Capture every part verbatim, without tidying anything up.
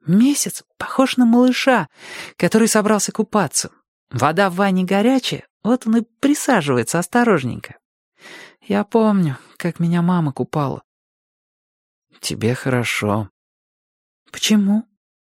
Месяц похож на малыша, который собрался купаться. Вода в ванне горячая, вот он и присаживается осторожненько. Я помню, как меня мама купала. Тебе хорошо. Почему?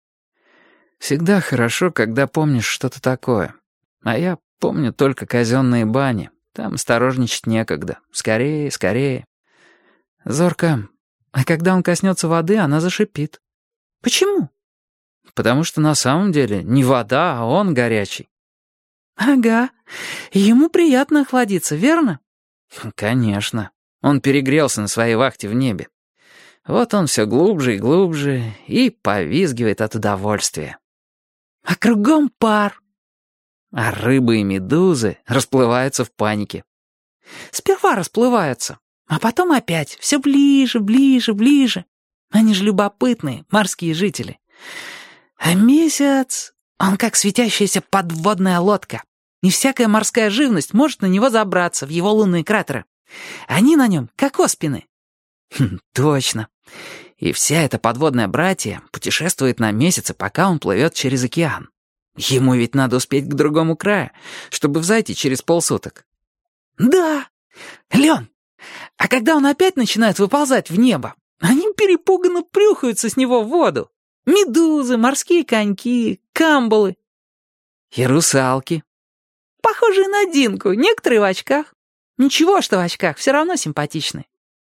Всегда хорошо, когда помнишь что-то такое. А я помню только казенные бани. Там осторожничать некогда. Скорее, скорее. Зорка, а когда он коснется воды, она зашипит. Почему? Потому что на самом деле не вода, а он горячий. Ага. Ему приятно охладиться, верно? Конечно. Он перегрелся на своей вахте в небе. Вот он все глубже и глубже и повизгивает от удовольствия. А кругом пар. А рыбы и медузы расплываются в панике. Сперва расплываются, а потом опять все ближе, ближе, ближе. Они же любопытные, морские жители. А месяц, он как светящаяся подводная лодка. И всякая морская живность может на него забраться в его лунные кратеры. Они на нем как оспины. Хм, точно. И вся эта подводная братья путешествует на месяце, пока он плывет через океан. Ему ведь надо успеть к другому краю, чтобы взойти через полсуток. Да. Лен, а когда он опять начинает выползать в небо, они перепуганно плюхаются с него в воду. Медузы, морские коньки, камбалы. И русалки. Похожие на Динку, некоторые в очках. Ничего, что в очках, все равно симпатичны.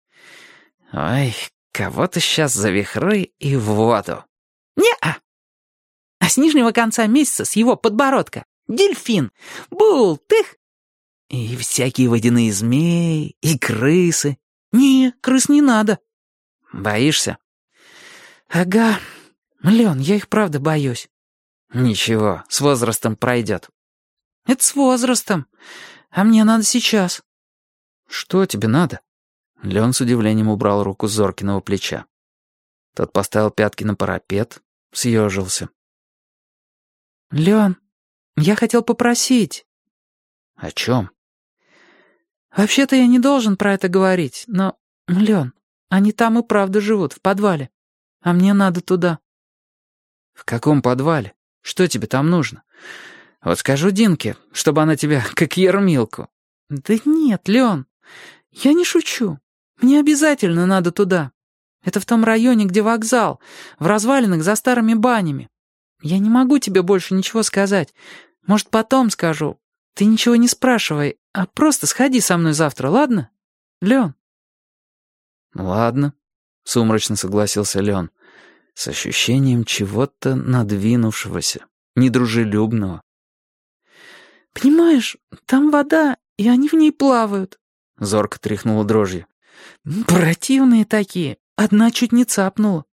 Ой, кого-то сейчас за вихры и в воду. Не-а. А с нижнего конца месяца, с его подбородка, дельфин, бултых. И всякие водяные змеи, и крысы. Не, крыс не надо. Боишься? Ага. Лен, я их правда боюсь. Ничего, с возрастом пройдет. Это с возрастом. А мне надо сейчас. Что тебе надо? Лен с удивлением убрал руку с Зоркиного плеча. Тот поставил пятки на парапет, съежился. Лен, я хотел попросить. О чем? Вообще-то я не должен про это говорить, но, Лен, они там и правда живут, в подвале. А мне надо туда. В каком подвале? Что тебе там нужно? Вот скажу Динке, чтобы она тебя как Ермилку. Да нет, Лен, я не шучу. Мне обязательно надо туда. Это в том районе, где вокзал, в развалинах за старыми банями. Я не могу тебе больше ничего сказать. Может, потом скажу. Ты ничего не спрашивай, а просто сходи со мной завтра, ладно? Лен. Ладно, сумрачно согласился Лен, с ощущением чего-то надвинувшегося, недружелюбного. Понимаешь, там вода, и они в ней плавают. Зорко тряхнула дрожью. Противные такие. Одна чуть не цапнула.